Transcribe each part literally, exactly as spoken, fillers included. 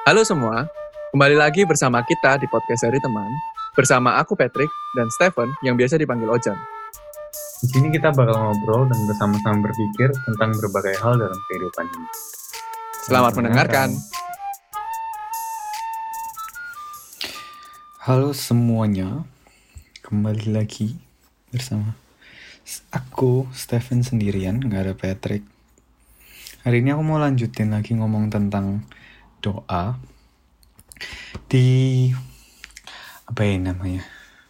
Halo semua, kembali lagi bersama kita di podcast Seri Teman, bersama aku Patrick dan Stephen yang biasa dipanggil Ojan. Di sini kita bakal ngobrol dan bersama-sama berpikir tentang berbagai hal dalam kehidupan ini. Selamat mendengarkan. Halo semuanya, kembali lagi bersama aku Stephen sendirian, gak ada Patrick. Hari ini aku mau lanjutin lagi ngomong tentang doa di apa ya namanya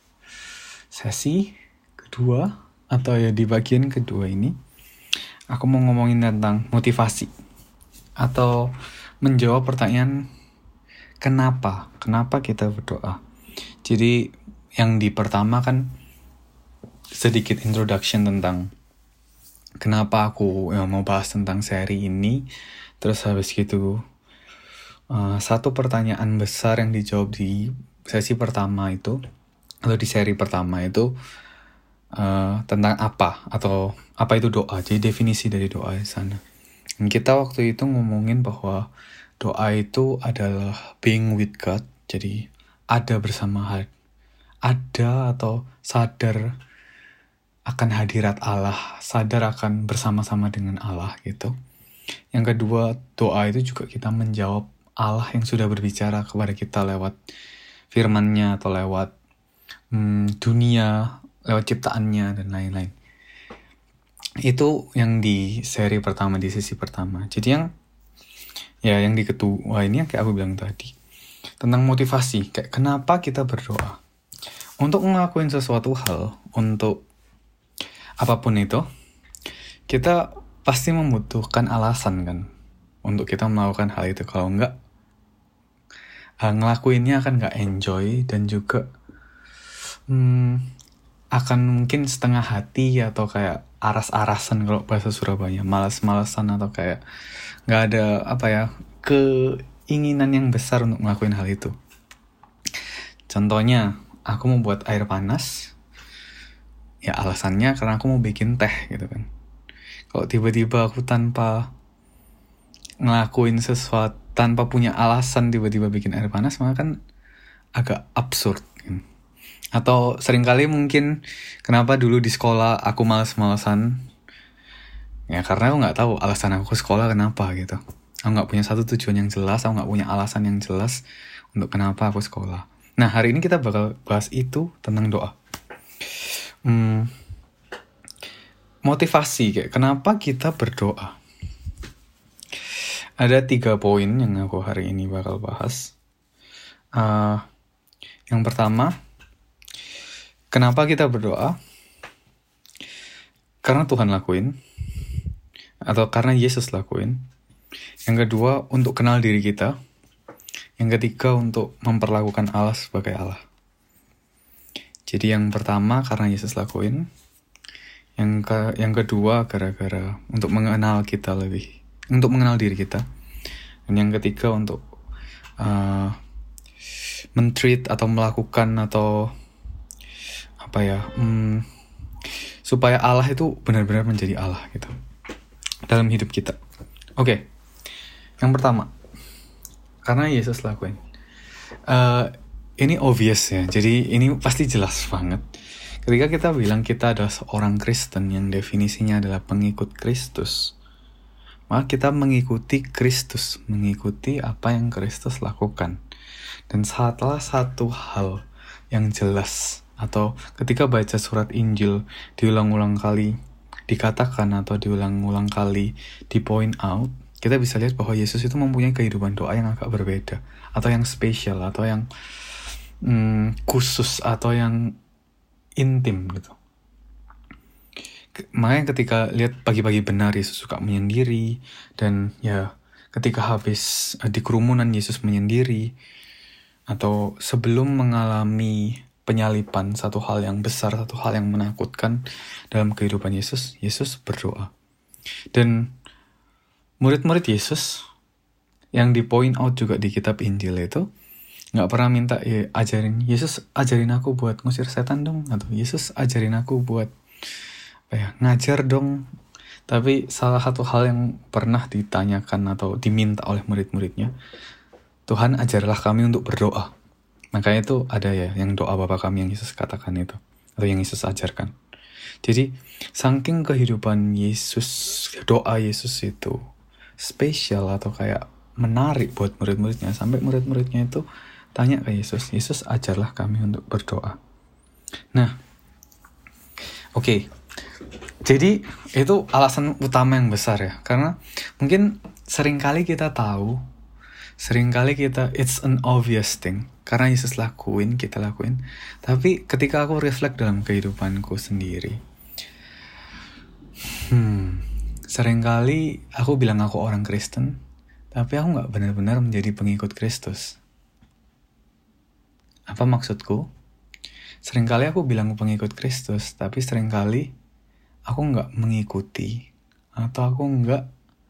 sesi kedua atau ya di bagian kedua ini aku mau ngomongin tentang motivasi atau menjawab pertanyaan kenapa kenapa kita berdoa. Jadi yang di pertama kan sedikit introduction tentang kenapa aku ya, mau bahas tentang seri ini. Terus habis gitu Uh, satu pertanyaan besar yang dijawab di sesi pertama itu atau di seri pertama itu uh, tentang apa atau apa itu doa. Jadi definisi dari doa di sana. Dan kita waktu itu ngomongin bahwa doa itu adalah being with God. Jadi ada bersama hal, ada atau sadar akan hadirat Allah, sadar akan bersama-sama dengan Allah gitu. Yang kedua, doa itu juga kita menjawab Allah yang sudah berbicara kepada kita lewat firman-Nya atau lewat hmm, dunia, lewat ciptaannya dan lain-lain. Itu yang di seri pertama, di sesi pertama. Jadi yang ya yang di kedua ini yang kayak aku bilang tadi tentang motivasi, kayak kenapa kita berdoa. Untuk ngelakuin sesuatu hal, untuk apapun itu, kita pasti membutuhkan alasan kan untuk kita melakukan hal itu. Kalau enggak, uh, ngelakuinnya akan nggak enjoy dan juga hmm, akan mungkin setengah hati atau kayak aras-arasan kalau bahasa Surabaya, malas-malasan atau kayak nggak ada apa ya keinginan yang besar untuk ngelakuin hal itu. Contohnya, aku mau buat air panas, ya alasannya karena aku mau bikin teh gitu kan. Kalau tiba-tiba aku tanpa ngelakuin sesuatu, tanpa punya alasan tiba-tiba bikin air panas, maka kan agak absurd kan? Atau seringkali mungkin kenapa dulu di sekolah aku malas-malasan, ya karena aku gak tahu alasan aku ke sekolah kenapa gitu. Aku gak punya satu tujuan yang jelas, aku gak punya alasan yang jelas untuk kenapa aku sekolah. Nah, hari ini kita bakal bahas itu tentang doa. Hmm, motivasi, kayak kenapa kita berdoa. Ada tiga poin yang aku hari ini bakal bahas. Uh, yang pertama, kenapa kita berdoa? Karena Tuhan lakuin, atau karena Yesus lakuin. Yang kedua, untuk kenal diri kita. Yang ketiga, untuk memperlakukan Allah sebagai Allah. Jadi yang pertama, karena Yesus lakuin. Yang ke, yang kedua, gara-gara untuk mengenal kita lebih. Untuk mengenal diri kita. Dan yang ketiga untuk uh, men-treat atau melakukan atau apa ya hmm, supaya Allah itu benar-benar menjadi Allah gitu dalam hidup kita. Oke, okay. Yang pertama karena Yesus lakuin. Uh, ini obvious ya, jadi ini pasti jelas banget. Ketika kita bilang kita adalah seorang Kristen yang definisinya adalah pengikut Kristus, maka kita mengikuti Kristus, mengikuti apa yang Kristus lakukan. Dan salah satu hal yang jelas, atau ketika baca surat Injil diulang-ulang kali dikatakan atau diulang-ulang kali di point out, kita bisa lihat bahwa Yesus itu mempunyai kehidupan doa yang agak berbeda, atau yang spesial, atau yang hmm, khusus, atau yang intim gitu. Makanya ketika lihat pagi-pagi benar Yesus suka menyendiri, dan ya ketika habis uh, di kerumunan Yesus menyendiri, atau sebelum mengalami penyalipan, satu hal yang besar, satu hal yang menakutkan dalam kehidupan Yesus, Yesus berdoa. Dan murid-murid Yesus yang di point out juga di kitab Injil itu gak pernah minta ya, ajarin Yesus ajarin aku buat ngusir setan dong, atau Yesus ajarin aku buat ya, ngajar dong. Tapi salah satu hal yang pernah ditanyakan atau diminta oleh murid-muridnya, Tuhan ajarlah kami untuk berdoa. Makanya itu ada ya yang doa Bapa kami yang Yesus katakan itu, atau yang Yesus ajarkan. Jadi saking kehidupan Yesus, doa Yesus itu spesial atau kayak menarik buat murid-muridnya, sampai murid-muridnya itu tanya ke Yesus, Yesus ajarlah kami untuk berdoa. Nah, oke, okay. Jadi itu alasan utama yang besar ya, karena mungkin seringkali kita tahu, seringkali kita it's an obvious thing, karena Yesus lakuin, kita lakuin. Tapi ketika aku reflect dalam kehidupanku sendiri, hmm, seringkali aku bilang aku orang Kristen, tapi aku nggak benar-benar menjadi pengikut Kristus. Apa maksudku? Seringkali aku bilang pengikut Kristus, tapi seringkali aku nggak mengikuti, atau aku nggak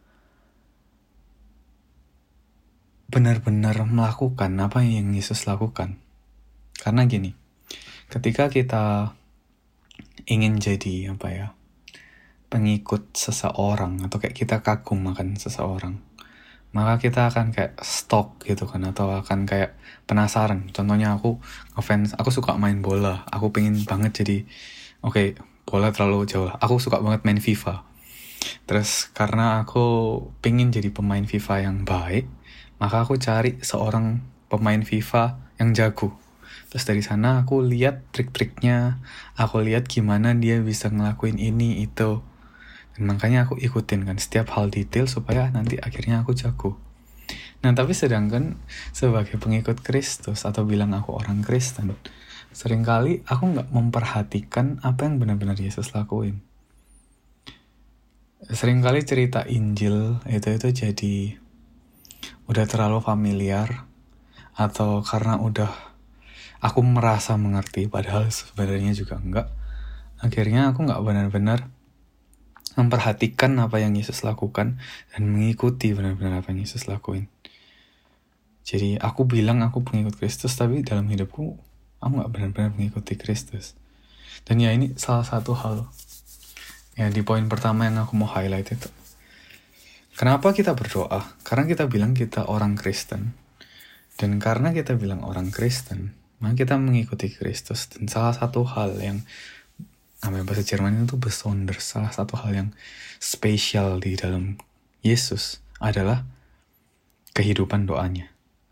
benar-benar melakukan apa yang Yesus lakukan. Karena gini, ketika kita ingin jadi apa ya, pengikut seseorang, atau kayak kita kagum akan seseorang, maka kita akan kayak stalk gitu kan, atau akan kayak penasaran. Contohnya aku ngefans, aku suka main bola, aku pengen banget jadi, oke, okay, bola terlalu jauh lah, aku suka banget main FIFA. Terus karena aku pengen jadi pemain FIFA yang baik, maka aku cari seorang pemain FIFA yang jago. Terus dari sana aku lihat trik-triknya, aku lihat gimana dia bisa ngelakuin ini itu. Dan makanya aku ikutin kan setiap hal detail supaya nanti akhirnya aku jago. Nah tapi sedangkan sebagai pengikut Kristus atau bilang aku orang Kristen, seringkali aku gak memperhatikan apa yang benar-benar Yesus lakuin. Seringkali cerita Injil itu-itu jadi udah terlalu familiar, atau karena udah aku merasa mengerti padahal sebenarnya juga enggak. Akhirnya aku gak benar-benar memperhatikan apa yang Yesus lakukan dan mengikuti benar-benar apa yang Yesus lakuin. Jadi aku bilang aku pengikut Kristus, tapi dalam hidupku aku gak benar-benar mengikuti Kristus. Dan ya ini salah satu hal ya di poin pertama yang aku mau highlight itu. Kenapa kita berdoa? Karena kita bilang kita orang Kristen. Dan karena kita bilang orang Kristen, maka kita mengikuti Kristus. Dan salah satu hal yang namanya bahasa Jerman itu besonders, salah satu hal yang spesial di dalam Yesus adalah kehidupan doanya.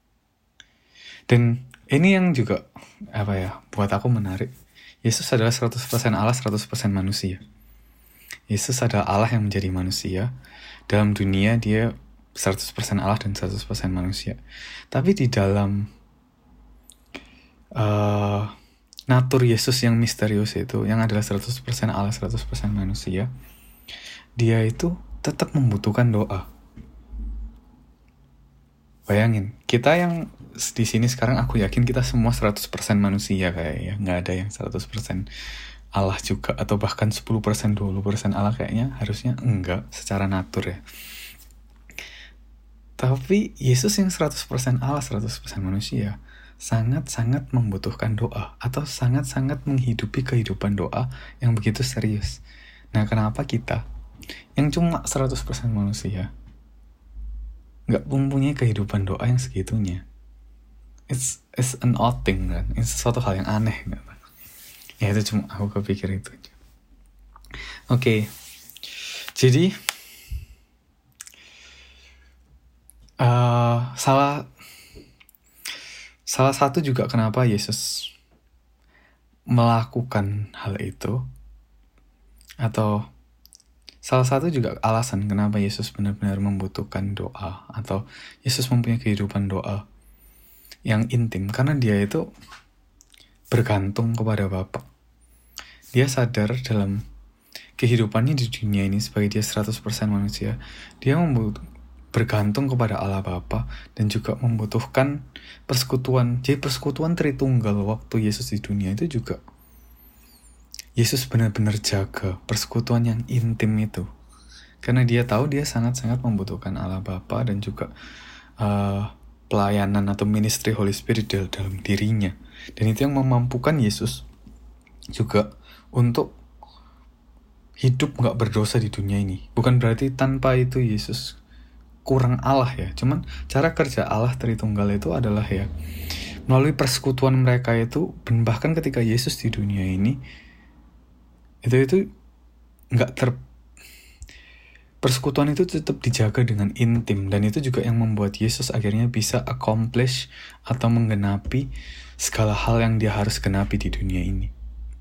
Dan ini yang juga apa ya, buat aku menarik. Yesus adalah seratus persen Allah, seratus persen manusia. Yesus adalah Allah yang menjadi manusia. Dalam dunia dia seratus persen Allah dan seratus persen manusia. Tapi di dalam uh, natur Yesus yang misterius itu, yang adalah seratus persen Allah, seratus persen manusia, dia itu tetap membutuhkan doa. Bayangin, kita yang di sini sekarang aku yakin kita semua seratus persen manusia kayak ya, nggak ada yang seratus persen Allah juga, atau bahkan sepuluh persen, dua puluh persen Allah kayaknya harusnya enggak secara natur ya. Tapi Yesus yang seratus persen Allah, seratus persen manusia sangat-sangat membutuhkan doa, atau sangat-sangat menghidupi kehidupan doa yang begitu serius. Nah kenapa kita yang cuma seratus persen manusia gak mempunyai kehidupan doa yang segitunya? It's, it's an odd thing kan, it's sesuatu hal yang aneh kan? Ya itu cuma aku kepikir itu. Oke, okay. Jadi uh, salah Salah satu juga kenapa Yesus melakukan hal itu, atau salah satu juga alasan kenapa Yesus benar-benar membutuhkan doa, atau Yesus mempunyai kehidupan doa yang intim, karena dia itu bergantung kepada Bapa. Dia sadar dalam kehidupannya di dunia ini sebagai dia seratus persen manusia, dia membutuhkan bergantung kepada Allah Bapa dan juga membutuhkan persekutuan. Jadi persekutuan Tritunggal waktu Yesus di dunia itu juga Yesus benar-benar jaga persekutuan yang intim itu. Karena dia tahu dia sangat-sangat membutuhkan Allah Bapa dan juga uh, pelayanan atau ministry Holy Spirit dalam dirinya. Dan itu yang memampukan Yesus juga untuk hidup gak berdosa di dunia ini. Bukan berarti tanpa itu Yesus kurang Allah ya. Cuman cara kerja Allah Tritunggal itu adalah ya melalui persekutuan mereka itu, dan bahkan ketika Yesus di dunia ini itu itu nggak ter persekutuan itu tetap dijaga dengan intim, dan itu juga yang membuat Yesus akhirnya bisa accomplish atau menggenapi segala hal yang dia harus genapi di dunia ini.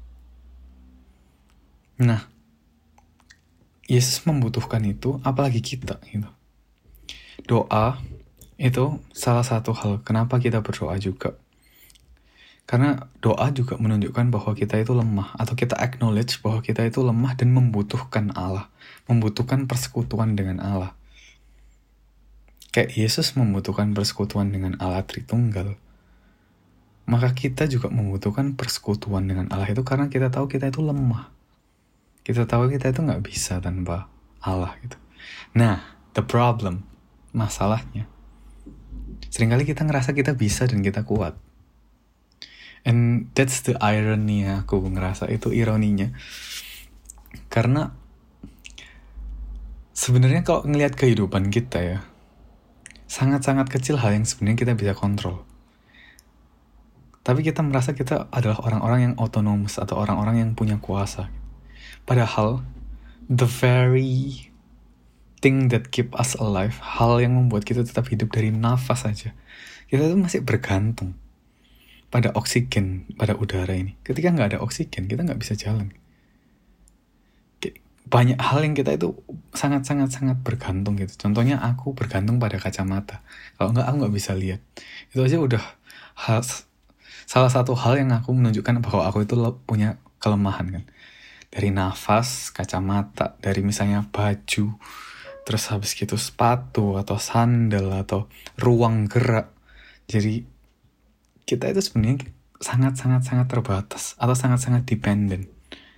Nah, Yesus membutuhkan itu, apalagi kita gitu. Doa itu salah satu hal kenapa kita berdoa juga. Karena doa juga menunjukkan bahwa kita itu lemah, atau kita acknowledge bahwa kita itu lemah dan membutuhkan Allah, membutuhkan persekutuan dengan Allah. Kayak Yesus membutuhkan persekutuan dengan Allah Tritunggal, maka kita juga membutuhkan persekutuan dengan Allah itu karena kita tahu kita itu lemah. Kita tahu kita itu gak bisa tanpa Allah gitu. Nah, the problem, masalahnya, seringkali kita ngerasa kita bisa dan kita kuat. And that's the irony ya, aku ngerasa itu ironinya. Karena sebenarnya kalau ngelihat kehidupan kita ya, sangat-sangat kecil hal yang sebenarnya kita bisa kontrol. Tapi kita merasa kita adalah orang-orang yang autonomous atau orang-orang yang punya kuasa. Padahal the very thing that keep us alive, hal yang membuat kita tetap hidup dari nafas saja, kita tuh masih bergantung pada oksigen, pada udara ini. Ketika nggak ada oksigen, kita nggak bisa jalan. Banyak hal yang kita itu sangat-sangat-sangat bergantung gitu. Contohnya aku bergantung pada kacamata. Kalau nggak, aku nggak bisa lihat. Itu aja udah hal, salah satu hal yang aku menunjukkan bahwa aku itu punya kelemahan kan. Dari nafas, kacamata, dari misalnya baju, terus habis gitu sepatu, atau sandal, atau ruang gerak. Jadi kita itu sebenarnya sangat-sangat-sangat terbatas atau sangat-sangat dependent.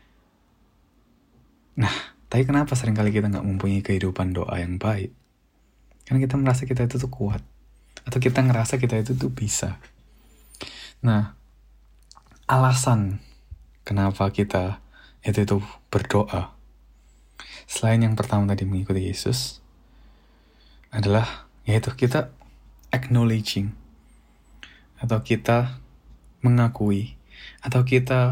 Nah, tapi kenapa seringkali kita nggak mempunyai kehidupan doa yang baik? Karena kita merasa kita itu tuh kuat, atau kita ngerasa kita itu tuh bisa. Nah, alasan kenapa kita itu tuh berdoa, selain yang pertama tadi mengikuti Yesus, adalah yaitu kita acknowledging, atau kita mengakui, atau kita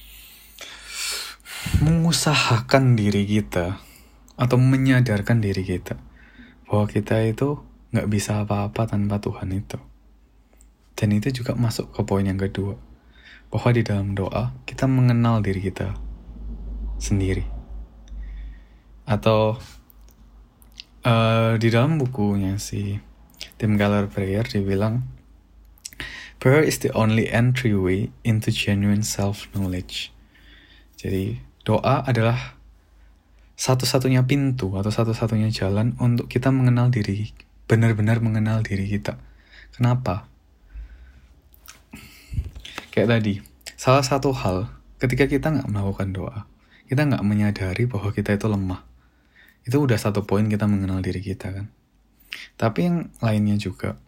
mengusahakan diri kita, atau menyadarkan diri kita bahwa kita itu gak bisa apa-apa tanpa Tuhan itu. Dan itu juga masuk ke poin yang kedua, bahwa di dalam doa kita mengenal diri kita sendiri. Atau uh, di dalam bukunya si Tim Keller Prayer dibilang, prayer is the only entryway into genuine self-knowledge. Jadi doa adalah satu-satunya pintu atau satu-satunya jalan untuk kita mengenal diri, benar-benar mengenal diri kita. Kenapa? Kayak tadi, salah satu hal ketika kita gak melakukan doa, kita gak menyadari bahwa kita itu lemah. Itu udah satu poin kita mengenal diri kita kan. Tapi yang lainnya juga,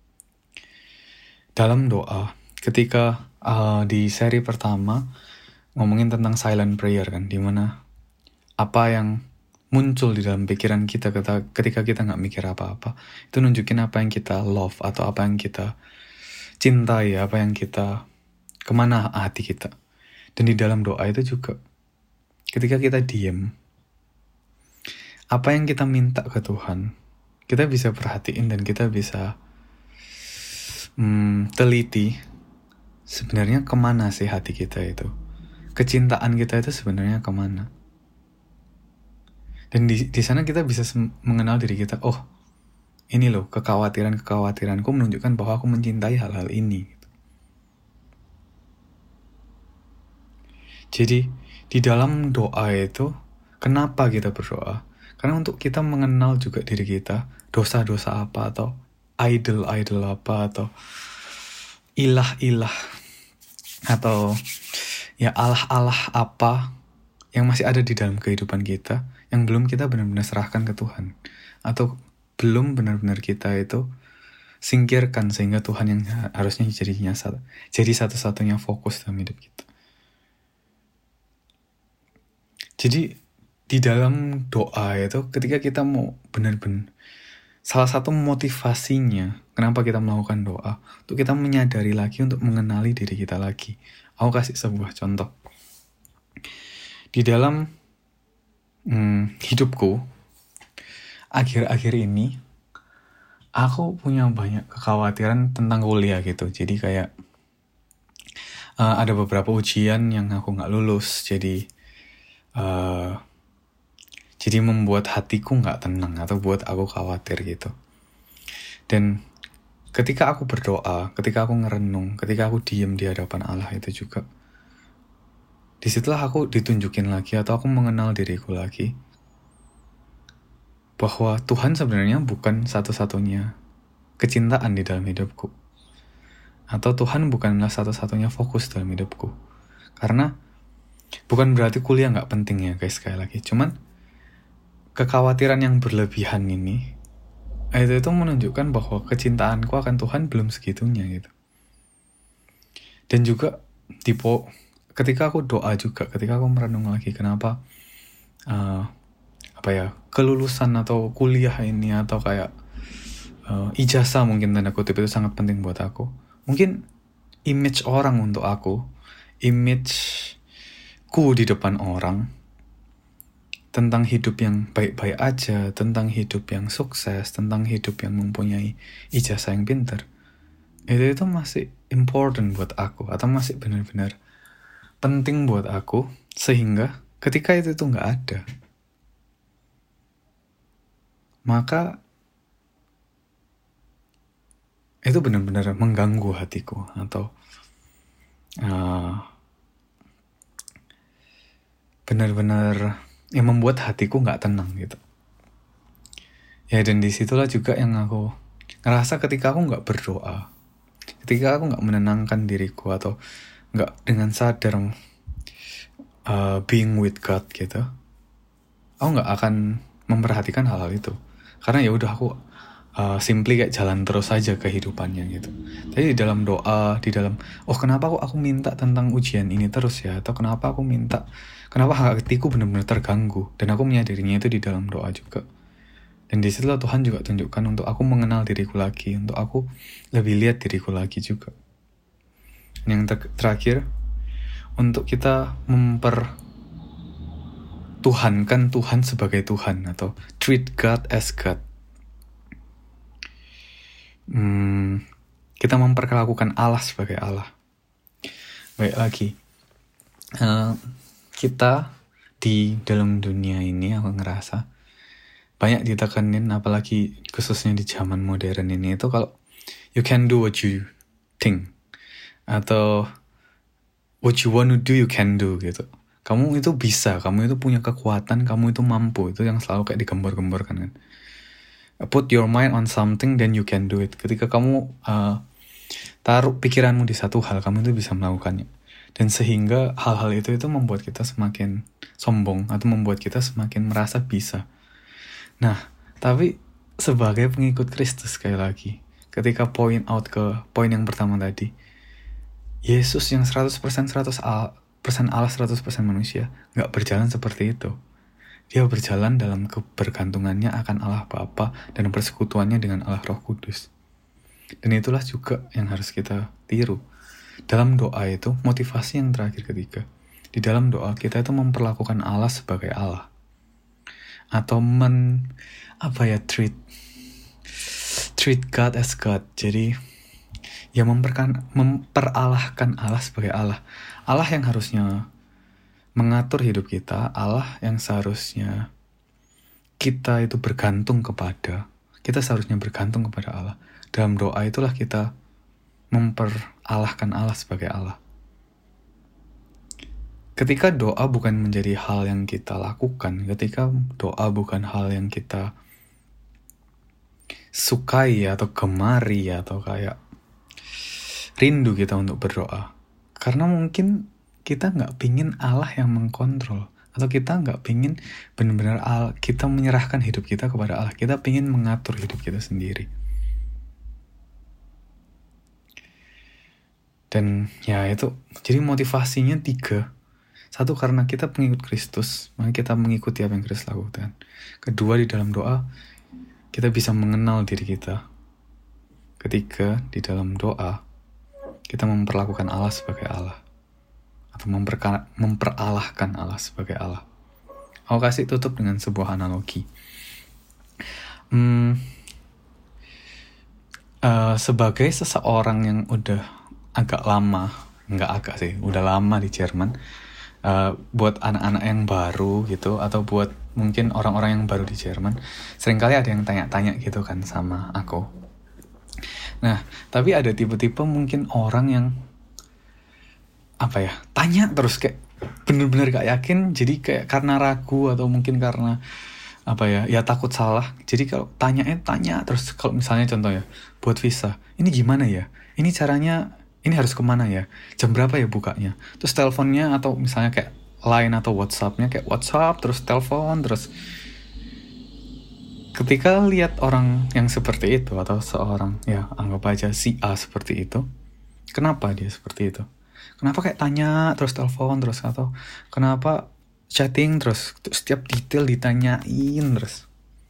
dalam doa, ketika uh, di seri pertama ngomongin tentang silent prayer kan, dimana apa yang muncul di dalam pikiran kita ketika kita gak mikir apa-apa, itu nunjukin apa yang kita love, atau apa yang kita cintai, apa yang kita, kemana hati kita. Dan di dalam doa itu juga, ketika kita diem, apa yang kita minta ke Tuhan, kita bisa perhatiin dan kita bisa Hmm, teliti sebenarnya kemana sih hati kita itu, kecintaan kita itu sebenarnya kemana. Dan di di sana kita bisa sem- mengenal diri kita. Oh, ini loh kekhawatiran kekhawatiranku menunjukkan bahwa aku mencintai hal-hal ini. Jadi di dalam doa itu, kenapa kita berdoa? Karena untuk kita mengenal juga diri kita, dosa-dosa apa atau idol-idol apa, atau ilah-ilah, atau ya Allah-Allah apa yang masih ada di dalam kehidupan kita, yang belum kita benar-benar serahkan ke Tuhan, atau belum benar-benar kita itu singkirkan sehingga Tuhan yang harusnya jadinya satu, jadi satu-satunya fokus dalam hidup kita. Jadi di dalam doa itu, ketika kita mau benar-benar salah satu motivasinya kenapa kita melakukan doa, untuk kita menyadari lagi, untuk mengenali diri kita lagi. Aku kasih sebuah contoh. Di dalam hmm, hidupku, akhir-akhir ini, aku punya banyak kekhawatiran tentang kuliah gitu. Jadi kayak uh, ada beberapa ujian yang aku gak lulus. Jadi uh, jadi membuat hatiku gak tenang atau buat aku khawatir gitu. Dan ketika aku berdoa, ketika aku ngerenung, ketika aku diem di hadapan Allah itu juga, disitulah aku ditunjukin lagi atau aku mengenal diriku lagi, bahwa Tuhan sebenarnya bukan satu-satunya kecintaan di dalam hidupku. Atau Tuhan bukanlah satu-satunya fokus dalam hidupku. Karena bukan berarti kuliah gak penting ya guys, sekali lagi. Cuman kekhawatiran yang berlebihan ini, itu itu menunjukkan bahwa kecintaanku akan Tuhan belum segitunya gitu. Dan juga tipe ketika aku doa juga, ketika aku merenung lagi kenapa uh, apa ya kelulusan atau kuliah ini atau kayak uh, ijazah mungkin tanda kutip itu sangat penting buat aku. Mungkin image orang untuk aku, image-ku di depan orang tentang hidup yang baik-baik aja, tentang hidup yang sukses, tentang hidup yang mempunyai ijazah yang pintar, itu itu masih important buat aku, atau masih benar-benar penting buat aku, sehingga ketika itu tuh nggak ada, maka itu benar-benar mengganggu hatiku, atau uh, benar-benar yang membuat hatiku nggak tenang gitu. Ya, dan disitulah juga yang aku ngerasa ketika aku nggak berdoa, ketika aku nggak menenangkan diriku atau nggak dengan sadar uh, being with God gitu, aku nggak akan memperhatikan hal-hal itu. Karena ya udah aku uh, simply kayak jalan terus aja kehidupannya gitu. Tapi di dalam doa, di dalam oh kenapa aku aku minta tentang ujian ini terus ya, atau kenapa aku minta, kenapa hatiku benar-benar terganggu, dan aku menyadarinya itu di dalam doa juga. Dan di situ Tuhan juga tunjukkan untuk aku mengenal diriku lagi, untuk aku lebih lihat diriku lagi juga. Dan yang ter- terakhir, untuk kita mempertuhankan Tuhan sebagai Tuhan, atau treat God as God. Hmm, kita memperlakukan Allah sebagai Allah. Baik lagi, uh, kita di dalam dunia ini aku ngerasa banyak ditekanin, apalagi khususnya di zaman modern ini, itu kalau you can do what you think, atau what you want to do you can do gitu. Kamu itu bisa, kamu itu punya kekuatan, kamu itu mampu, itu yang selalu kayak digembor-gemborkan kan. Put your mind on something, then you can do it. Ketika kamu uh, taruh pikiranmu di satu hal, kamu itu bisa melakukannya. Dan sehingga hal-hal itu itu membuat kita semakin sombong, atau membuat kita semakin merasa bisa. Nah, tapi sebagai pengikut Kristus sekali lagi, ketika point out ke poin yang pertama tadi, Yesus yang seratus persen seratus persen Allah seratus persen manusia gak berjalan seperti itu. Dia berjalan dalam kebergantungannya akan Allah Bapa dan persekutuannya dengan Allah Roh Kudus. Dan itulah juga yang harus kita tiru. Dalam doa itu, motivasi yang terakhir ketiga, di dalam doa kita itu memperlakukan Allah sebagai Allah. Atau men, apa ya, treat, treat God as God. Jadi, ya memperkan, memperalahkan Allah sebagai Allah. Allah yang harusnya mengatur hidup kita, Allah yang seharusnya kita itu bergantung kepada, kita seharusnya bergantung kepada Allah. Dalam doa itulah kita memperalahkan Allah sebagai Allah. Ketika doa bukan menjadi hal yang kita lakukan, ketika doa bukan hal yang kita sukai atau gemari atau kayak rindu kita untuk berdoa, karena mungkin kita nggak pingin Allah yang mengkontrol, atau kita nggak pingin benar-benar Allah, kita menyerahkan hidup kita kepada Allah, kita pingin mengatur hidup kita sendiri. Dan ya itu, jadi motivasinya tiga. Satu, karena kita pengikut Kristus, maka kita mengikuti apa yang Kristus lakukan. Kedua, di dalam doa, kita bisa mengenal diri kita ketika di dalam doa kita memperlakukan Allah sebagai Allah atau memperka- memperalahkan Allah sebagai Allah. Aku kasih tutup dengan sebuah analogi. Hmm, uh, sebagai seseorang yang udah agak lama, nggak agak sih, udah lama di Jerman, uh, buat anak-anak yang baru gitu, atau buat mungkin orang-orang yang baru di Jerman, seringkali ada yang tanya-tanya gitu kan sama aku. Nah, tapi ada tipe-tipe mungkin orang yang apa ya, tanya terus kayak bener-bener gak yakin, jadi kayak karena ragu atau mungkin karena apa ya, ya takut salah. Jadi kalau tanya eh tanya terus, kalau misalnya contoh ya, buat visa, ini gimana ya? Ini caranya, ini harus kemana ya? Jam berapa ya bukanya? Terus teleponnya atau misalnya kayak Line atau WhatsApp-nya kayak WhatsApp terus telepon terus. Ketika lihat orang yang seperti itu atau seorang, ya anggap aja si A seperti itu, kenapa dia seperti itu? Kenapa kayak tanya terus telepon terus, atau kenapa chatting terus, setiap detail ditanyain terus?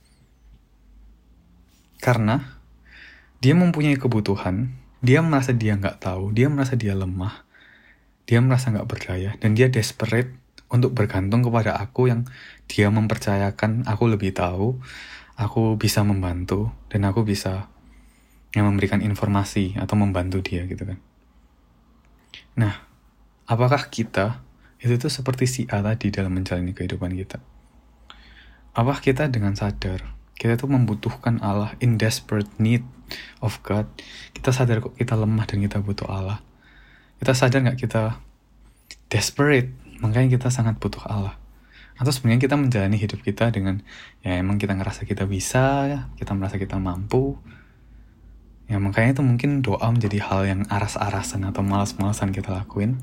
Karena dia mempunyai kebutuhan, dia merasa dia nggak tahu, dia merasa dia lemah, dia merasa nggak berdaya, dan dia desperate untuk bergantung kepada aku yang dia mempercayakan aku lebih tahu, aku bisa membantu, dan aku bisa yang memberikan informasi atau membantu dia gitu kan. Nah, apakah kita itu tuh seperti si A tadi dalam menjalani kehidupan kita? Apakah kita dengan sadar kita tuh membutuhkan Allah, in desperate need of God? Kita sadar kok kita lemah dan kita butuh Allah. Kita sadar gak kita desperate, makanya kita sangat butuh Allah? Atau sebenarnya kita menjalani hidup kita dengan, ya emang kita ngerasa kita bisa, kita merasa kita mampu. Ya makanya itu mungkin doa menjadi hal yang aras-arasan atau malas-malasan kita lakuin.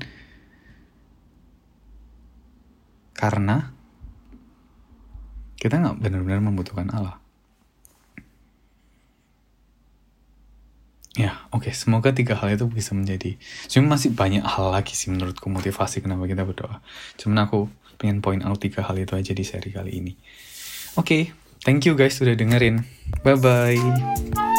Karena kita gak benar-benar membutuhkan Allah. Ya, oke. Okay. Semoga tiga hal itu bisa menjadi. Cuma masih banyak hal lagi sih menurutku motivasi kenapa kita berdoa. Cuman aku pengen point out tiga hal itu aja di seri kali ini. Oke, okay. Thank you guys sudah dengerin. Bye-bye.